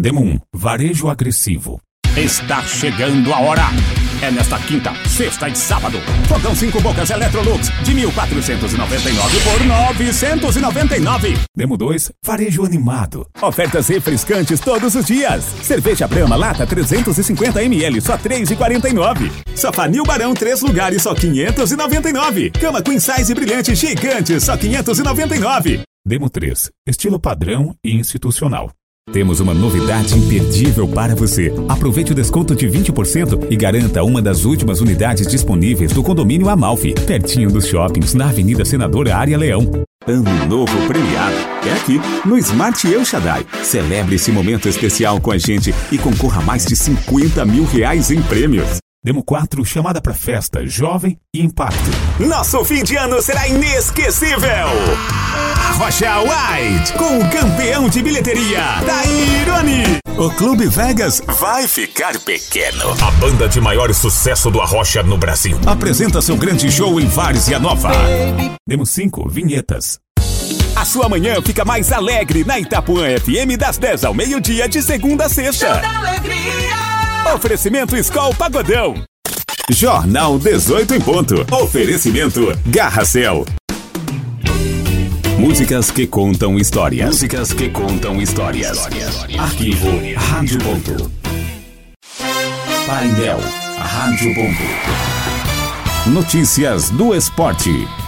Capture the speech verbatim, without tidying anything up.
Demo um, varejo agressivo. Está chegando a hora. É nesta quinta, sexta e sábado. Fogão cinco bocas Electrolux de mil quatrocentos e noventa e nove por novecentos e noventa e nove. Demo dois, varejo animado. Ofertas refrescantes todos os dias. Cerveja Brahma lata trezentos e cinquenta mililitros só três reais e quarenta e nove centavos. Sofá Nil Barão três lugares só quinhentos e noventa e nove reais. Cama Queen Size brilhante gigante só quinhentos e noventa e nove reais. Demo três, estilo padrão e institucional. Temos uma novidade imperdível para você. Aproveite o desconto de vinte por cento e garanta uma das últimas unidades disponíveis do condomínio Amalfi, pertinho dos shoppings, na Avenida Senador Área Leão. Ano novo premiado é aqui no Smart El Shaddai. Celebre esse momento especial com a gente e concorra a mais de cinquenta mil reais em prêmios. Demo quatro, chamada para festa, jovem e impacto. Nosso fim de ano será inesquecível! Arrocha White, com o campeão de bilheteria, Tairone. O Clube Vegas vai ficar pequeno. A banda de maior sucesso do Arrocha no Brasil apresenta seu grande show em Várzea Nova. Demo cinco, vinhetas. A sua manhã fica mais alegre na Itapuã F M das dez ao meio-dia de segunda a sexta. Oferecimento Skol Pagodão. Jornal dezoito em ponto. Oferecimento Garracel. Músicas que contam histórias. Músicas que contam histórias. Arquivo Rádio Ponto. Painel Rádio Ponto. Notícias do esporte.